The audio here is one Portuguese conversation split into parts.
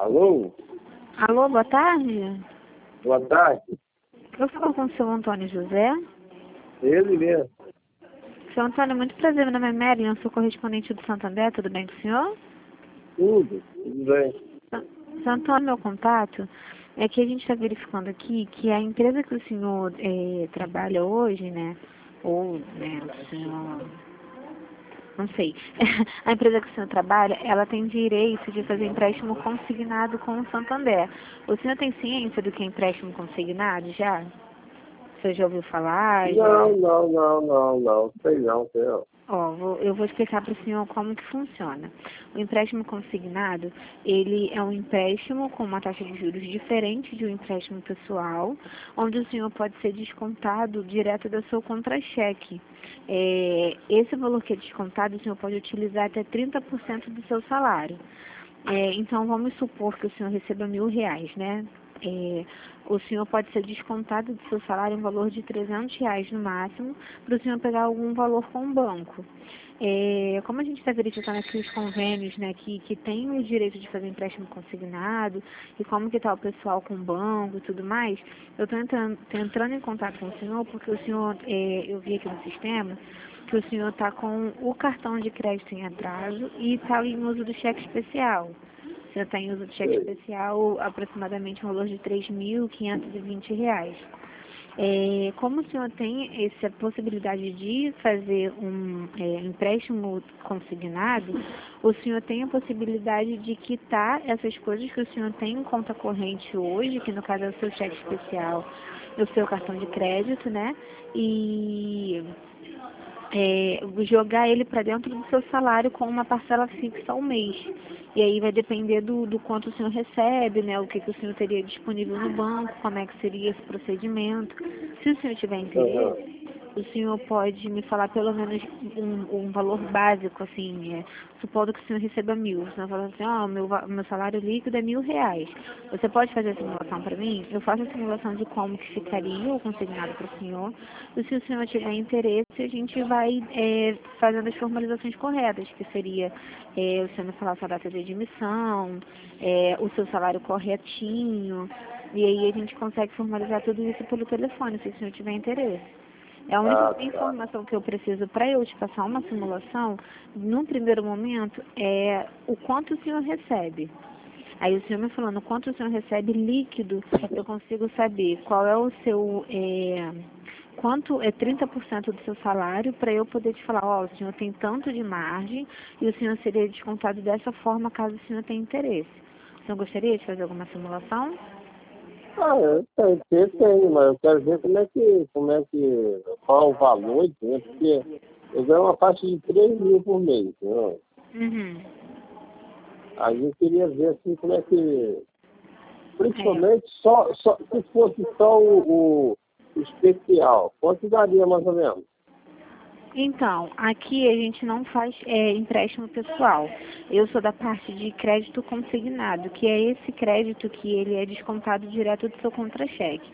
Alô? Alô, boa tarde. Boa tarde. Eu falo com o seu Antônio José. Ele mesmo. Seu Antônio, muito prazer, meu nome é Mary, eu sou correspondente do Santander, tudo bem com o senhor? Tudo bem. Seu Antônio, meu contato é que a gente está verificando aqui que a empresa que o senhor trabalha hoje, né, ou, né, o senhor, não sei, a empresa que o senhor trabalha, ela tem direito de fazer empréstimo consignado com o Santander. O senhor tem ciência do que é empréstimo consignado já? Você já ouviu falar? Não. Sei não. Ó, eu vou explicar para o senhor como que funciona. O empréstimo consignado, ele é um empréstimo com uma taxa de juros diferente de um empréstimo pessoal, onde o senhor pode ser descontado direto do seu contra-cheque. Esse valor que é descontado, o senhor pode utilizar até 30% do seu salário. Então, vamos supor que o senhor receba R$ 1.000, né? O senhor pode ser descontado do seu salário um valor de R$ 300 no máximo, para o senhor pegar algum valor com o banco. Como a gente está verificando aqui os convênios, né, que tem o direito de fazer empréstimo consignado, e como que está o pessoal com o banco e tudo mais, eu estou entrando em contato com o senhor, porque o senhor, eu vi aqui no sistema, que o senhor está com o cartão de crédito em atraso e está em uso do cheque especial. O senhor está em uso do cheque especial aproximadamente um valor de R$ 3.520. Como o senhor tem essa possibilidade de fazer um empréstimo consignado, o senhor tem a possibilidade de quitar essas coisas que o senhor tem em conta corrente hoje, que no caso é o seu cheque especial, o seu cartão de crédito, né? E jogar ele para dentro do seu salário com uma parcela fixa ao mês. E aí vai depender do quanto o senhor recebe, né? O que o senhor teria disponível no banco, como é que seria esse procedimento. Se o senhor tiver interesse, o senhor pode me falar pelo menos um valor básico, assim, supondo que o senhor receba 1.000. O senhor fala assim, meu salário líquido é R$ 1.000. Você pode fazer a simulação para mim? Eu faço a simulação de como que ficaria o consignado para o senhor. E se o senhor tiver interesse, a gente vai fazendo as formalizações corretas, que seria o senhor me falar sua data de admissão, o seu salário corretinho, e aí a gente consegue formalizar tudo isso pelo telefone, se o senhor tiver interesse. A única informação que eu preciso para eu te passar uma simulação, no primeiro momento, é o quanto o senhor recebe. Aí o senhor me falando quanto o senhor recebe líquido, eu consigo saber qual é o seu, quanto é 30% do seu salário, para eu poder te falar, o senhor tem tanto de margem e o senhor seria descontado dessa forma caso o senhor tenha interesse. O senhor gostaria de fazer alguma simulação? Tenho, mas eu quero ver qual é o valor, né? Porque eu ganho uma faixa de 3.000 por mês, né? Uhum. Aí eu queria ver assim como é que, principalmente se fosse só o especial, quanto daria mais ou menos? Então, aqui a gente não faz empréstimo pessoal. Eu sou da parte de crédito consignado, que é esse crédito que ele é descontado direto do seu contra-cheque.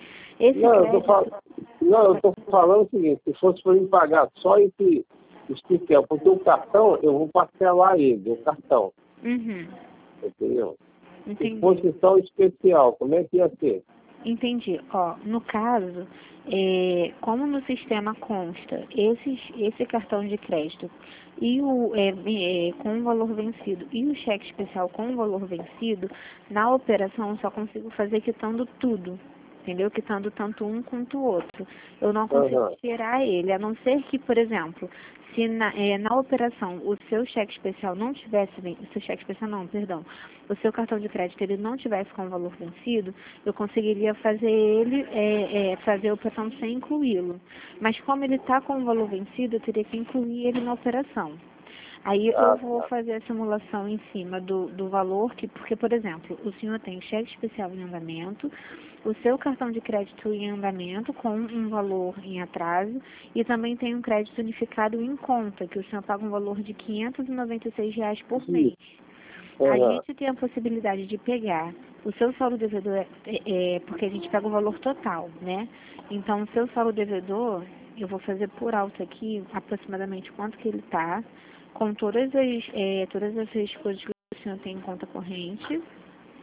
Eu estou falando o seguinte, se fosse para mim pagar só esse especial, porque o cartão, eu vou parcelar ele, o cartão. Uhum. Entendeu? Entendi. Se fosse só o especial, como é que ia ser? Entendi. No caso, como no sistema consta esse cartão de crédito e com o valor vencido e o cheque especial com o valor vencido, na operação eu só consigo fazer quitando tudo. Entendeu? Quitando tanto um quanto o outro. Eu não consigo tirar ele, a não ser que, por exemplo, se na operação o seu cheque especial não tivesse, o seu cheque especial não, perdão, o seu cartão de crédito ele não tivesse com o valor vencido, eu conseguiria fazer ele, fazer a operação sem incluí-lo. Mas como ele está com o valor vencido, eu teria que incluir ele na operação. Aí eu vou fazer a simulação em cima do valor, porque, por exemplo, o senhor tem cheque especial em andamento, o seu cartão de crédito em andamento com um valor em atraso e também tem um crédito unificado em conta, que o senhor paga um valor de R$ 596 por mês. A gente tem a possibilidade de pegar o seu saldo devedor, porque a gente pega o valor total, né? Então, o seu saldo devedor, eu vou fazer por alto aqui, aproximadamente quanto que ele está, com todas as coisas que o senhor tem em conta corrente.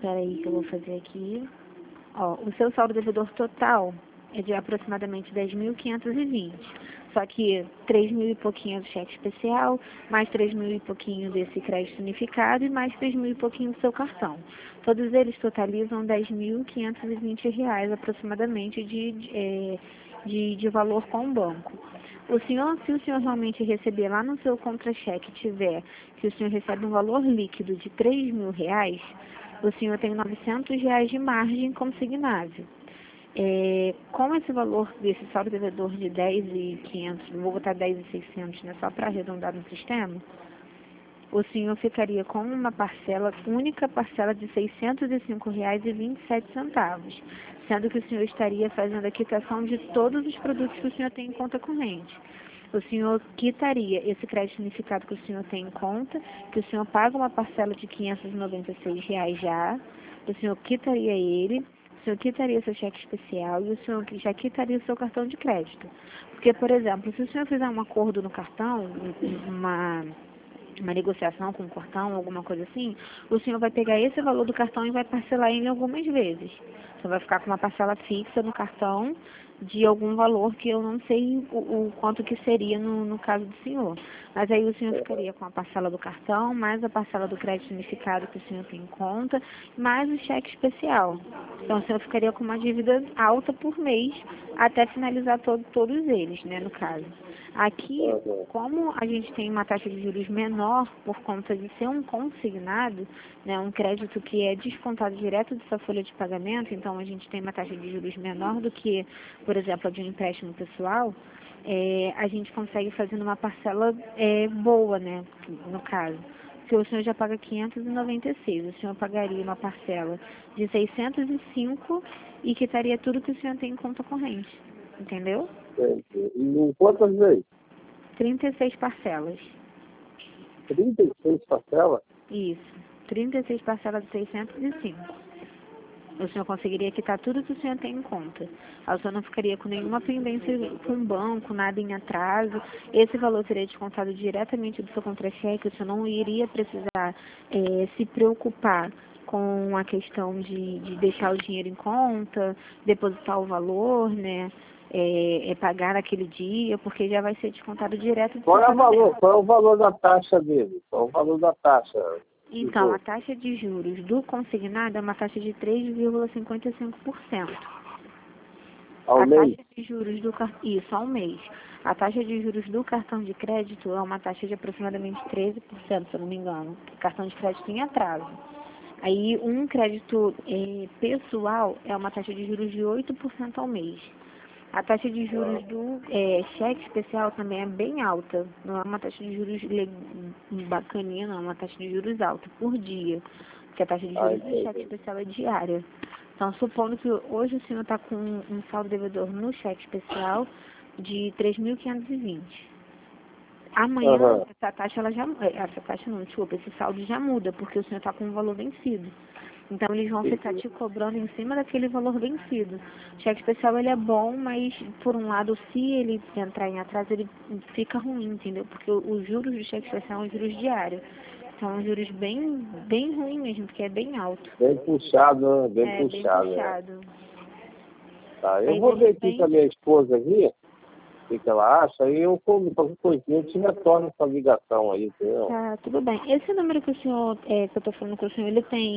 Peraí que eu vou fazer aqui. Ó, o seu saldo devedor total é de aproximadamente 10.520. Só que 3.000 e pouquinho do cheque especial, mais 3.000 e pouquinho desse crédito unificado e mais 3.000 e pouquinho do seu cartão. Todos eles totalizam R$ 10.520 aproximadamente de valor com o banco. Se o senhor realmente receber lá no seu contra-cheque, tiver que o senhor recebe um valor líquido de R$ 3.000, o senhor tem R$ 900 de margem consignável. Com esse valor desse saldo devedor de 10.500, vou botar 10.600, né, só para arredondar no sistema, o senhor ficaria com uma única parcela de R$ 605,27, sendo que o senhor estaria fazendo a quitação de todos os produtos que o senhor tem em conta corrente. O senhor quitaria esse crédito unificado que o senhor tem em conta, que o senhor paga uma parcela de R$ 596 já, o senhor quitaria ele, o senhor quitaria seu cheque especial e o senhor já quitaria o seu cartão de crédito. Porque, por exemplo, se o senhor fizer um acordo no cartão, uma negociação com o cartão, alguma coisa assim, o senhor vai pegar esse valor do cartão e vai parcelar ele algumas vezes. Você vai ficar com uma parcela fixa no cartão de algum valor que eu não sei o quanto que seria no caso do senhor. Mas aí o senhor ficaria com a parcela do cartão, mais a parcela do crédito unificado que o senhor tem em conta, mais o cheque especial. Então o senhor ficaria com uma dívida alta por mês até finalizar todos eles, né, no caso. Aqui, como a gente tem uma taxa de juros menor por conta de ser um consignado, né, um crédito que é descontado direto dessa folha de pagamento, então a gente tem uma taxa de juros menor do que, por exemplo, a de um empréstimo pessoal, a gente consegue fazer numa parcela boa, né, no caso. Se o senhor já paga 596, o senhor pagaria uma parcela de 605 e quitaria tudo que o senhor tem em conta corrente, entendeu? E em quantas vezes? 36 parcelas. 36 parcelas? Isso, 36 parcelas de 605. O senhor conseguiria quitar tudo que o senhor tem em conta. O senhor não ficaria com nenhuma pendência com o banco, nada em atraso. Esse valor seria descontado diretamente do seu contra-cheque. O senhor não iria precisar se preocupar com a questão de deixar o dinheiro em conta, depositar o valor, né? Pagar naquele dia, porque já vai ser descontado direto do Qual seu é o valor da taxa dele? Qual é o valor da taxa? Então, a taxa de juros do consignado é uma taxa de 3,55%. Ao mês? Taxa de juros isso, ao mês. A taxa de juros do cartão de crédito é uma taxa de aproximadamente 13%, se eu não me engano. Cartão de crédito em atraso. Aí, um crédito pessoal é uma taxa de juros de 8% ao mês. A taxa de juros do cheque especial também é bem alta. Não é uma taxa de juros bacaninha, não. É uma taxa de juros alta por dia. Porque a taxa de juros do cheque especial é diária. Então, supondo que hoje o senhor está com um saldo devedor no cheque especial de 3.520. Amanhã, essa taxa esse saldo já muda, porque o senhor está com um valor vencido. Então, eles vão ficar te cobrando em cima daquele valor vencido. O cheque especial, ele é bom, mas, por um lado, se ele entrar em atraso, ele fica ruim, entendeu? Porque os juros do cheque especial são juros diários. São juros bem, bem ruim mesmo, porque é bem alto. Bem puxado, né? Bem puxado. Tá, eu vou ver aqui com a minha esposa aqui, o que ela acha, aí eu, qualquer coisinha, eu te retorno essa ligação aí, entendeu? Tá, tudo bem. Esse número que o senhor, que eu estou falando com o senhor,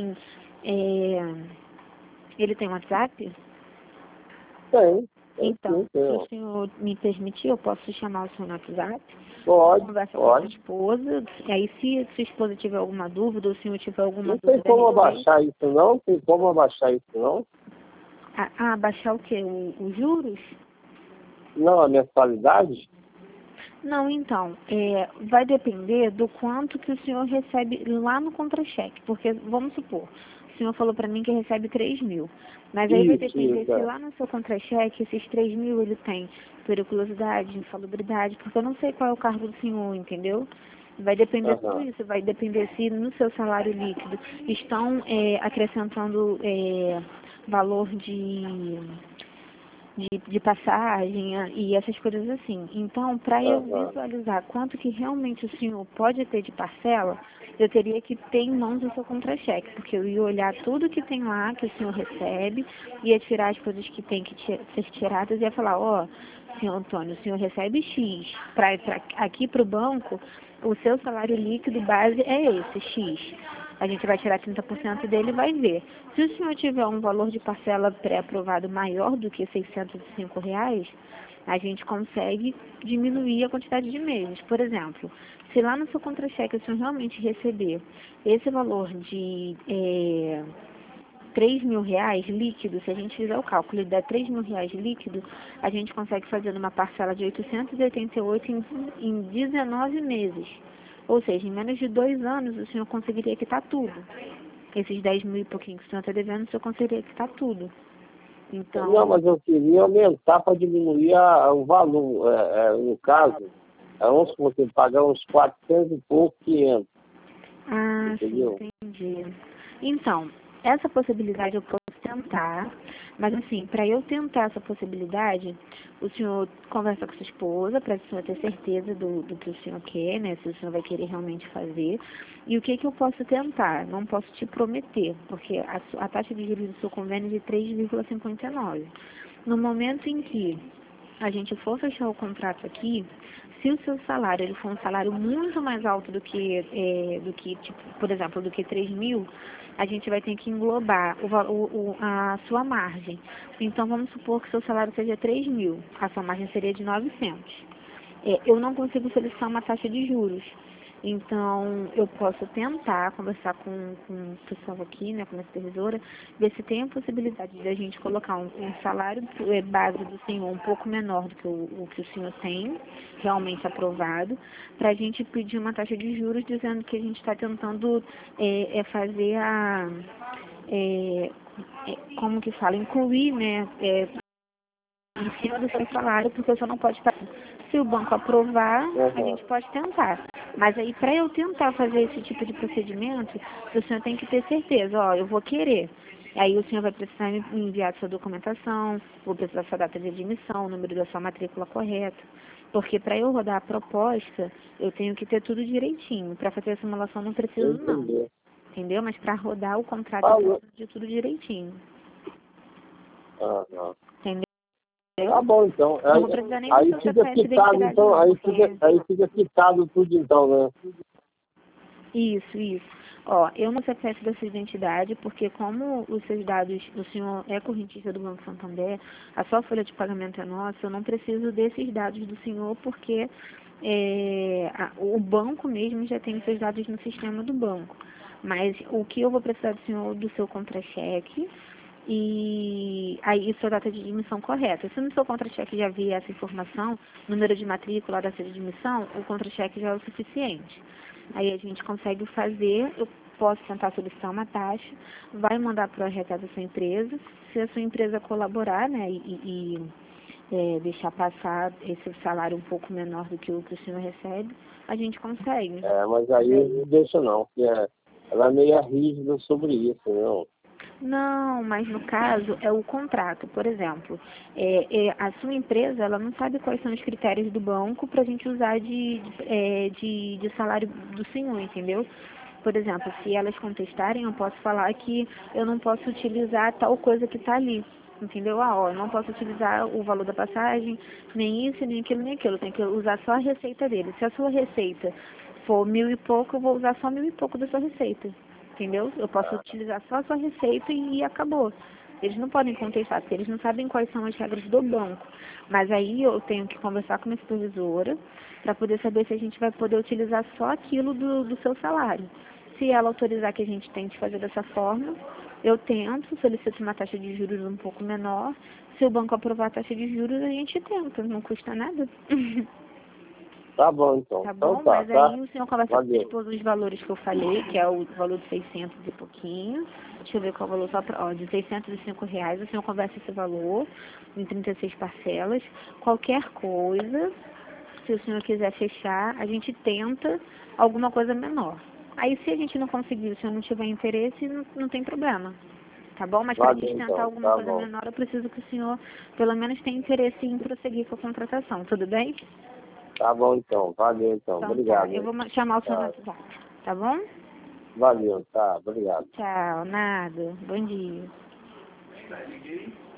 ele tem WhatsApp? Tem. Então, se o senhor me permitir, eu posso chamar o senhor no WhatsApp? Pode, conversa com a sua esposa, e aí se sua esposa tiver alguma dúvida, ou se o senhor tiver alguma dúvida... Não tem como abaixar isso não? Tem como abaixar isso não? Abaixar o quê? Os juros? Não, a mensalidade? Não, então, vai depender do quanto que o senhor recebe lá no contra-cheque, porque, vamos supor, o senhor falou para mim que recebe 3.000, mas aí vai depender se lá no seu contra-cheque, esses 3.000 ele tem periculosidade, insalubridade, porque eu não sei qual é o cargo do senhor, entendeu? Vai depender tudo isso, vai depender se no seu salário líquido estão acrescentando valor de passagem e essas coisas assim. Então, para eu visualizar quanto que realmente o senhor pode ter de parcela, eu teria que ter em mãos o seu contra-cheque, porque eu ia olhar tudo que tem lá, que o senhor recebe, ia tirar as coisas que tem que ser tiradas e ia falar, ó, senhor Antônio, o senhor recebe X, aqui para o banco, o seu salário líquido base é esse, X. A gente vai tirar 30% dele e vai ver. Se o senhor tiver um valor de parcela pré-aprovado maior do que R$ 605, a gente consegue diminuir a quantidade de meses. Por exemplo, se lá no seu contra-cheque o senhor realmente receber esse valor de R$ 3.000 líquido, se a gente fizer o cálculo e der R$ 3.000 líquido, a gente consegue fazer uma parcela de 888 em 19 meses. Ou seja, em menos de 2 anos o senhor conseguiria quitar tudo. Esses 10 mil e pouquinho que o senhor está devendo, o senhor conseguiria quitar tudo. Então... Não, mas eu queria aumentar para diminuir o valor. No caso, vamos supor que pagar uns 400 e pouco, 500. Ah, entendeu? sim, entendi. Então, essa possibilidade eu posso tentar, mas assim, para eu tentar essa possibilidade, o senhor conversa com sua esposa, para o senhor ter certeza do que o senhor quer, né, se o senhor vai querer realmente fazer, e o que eu posso tentar, não posso te prometer, porque a taxa de juros do seu convênio é de 3,59. No momento em que a gente for fechar o contrato aqui, se o seu salário ele for um salário muito mais alto do que tipo, por exemplo, do que 3.000, a gente vai ter que englobar a sua margem. Então, vamos supor que o seu salário seja 3.000, a sua margem seria de 900. Eu não consigo solicitar uma taxa de juros. Então, eu posso tentar conversar com o pessoal aqui, né, com a supervisora, ver se tem a possibilidade de a gente colocar um salário base do senhor um pouco menor do que o que o senhor tem, realmente aprovado, para a gente pedir uma taxa de juros dizendo que a gente está tentando fazer como que fala, incluir, né, em cima do seu salário, porque o senhor não pode fazer. Se o banco aprovar, a gente pode tentar. Mas aí, para eu tentar fazer esse tipo de procedimento, o senhor tem que ter certeza, ó, eu vou querer. Aí o senhor vai precisar me enviar sua documentação, vou precisar da sua data de admissão, o número da sua matrícula correta. Porque para eu rodar a proposta, eu tenho que ter tudo direitinho. Para fazer a simulação não preciso não. Entendeu? Mas para rodar o contrato, eu preciso de tudo direitinho. Entendeu? Tá bom, então. Aí fica quitado, então, aí fica quitado tudo, então, né? Isso. Ó, eu não CPF da sua identidade, porque como os seus dados, o senhor é correntista do Banco Santander, a sua folha de pagamento é nossa, eu não preciso desses dados do senhor, porque o banco mesmo já tem os seus dados no sistema do banco. Mas o que eu vou precisar do senhor, do seu contra-cheque, e aí sua data de admissão correta. Se no seu contra-cheque já vier essa informação, número de matrícula, data de admissão, o contra-cheque já é o suficiente. Aí a gente consegue fazer, eu posso tentar solicitar uma taxa, vai mandar para o RH da sua empresa, se a sua empresa colaborar, né, deixar passar esse salário um pouco menor do que o senhor recebe, a gente consegue. Mas aí não deixa não, porque ela é meio rígida sobre isso, não? Não, mas no caso é o contrato. Por exemplo, a sua empresa ela não sabe quais são os critérios do banco para a gente usar de salário do senhor, entendeu? Por exemplo, se elas contestarem, eu posso falar que eu não posso utilizar tal coisa que está ali. Entendeu? Eu não posso utilizar o valor da passagem, nem isso, nem aquilo, nem aquilo. Eu tenho que usar só a receita dele. Se a sua receita for 1.000 e pouco, eu vou usar só 1.000 e pouco da sua receita. Entendeu? Eu posso utilizar só a sua receita e acabou. Eles não podem contestar, porque eles não sabem quais são as regras do banco. Mas aí eu tenho que conversar com a minha supervisora para poder saber se a gente vai poder utilizar só aquilo do seu salário. Se ela autorizar que a gente tente fazer dessa forma, eu tento, solicito uma taxa de juros um pouco menor. Se o banco aprovar a taxa de juros, a gente tenta, não custa nada. Tá bom, então. Tá bom, então, mas aí o senhor conversa com os valores que eu falei, que é o valor de 600 e pouquinho. Deixa eu ver qual é o valor só para... de R$ 605, o senhor conversa esse valor em 36 parcelas. Qualquer coisa, se o senhor quiser fechar, a gente tenta alguma coisa menor. Aí se a gente não conseguir, se o senhor não tiver interesse, não tem problema. tá bom? Mas para Valeu, sustentar então. alguma Tá coisa bom. menor, eu preciso que o senhor, pelo menos, tenha interesse em prosseguir com a contratação, tudo bem? Tá bom, então. Valeu, então. Então tá, Obrigado, eu hein? vou chamar o senhor no Tá. WhatsApp, tá bom? Valeu, tá. Obrigado. Tchau, nada, bom dia.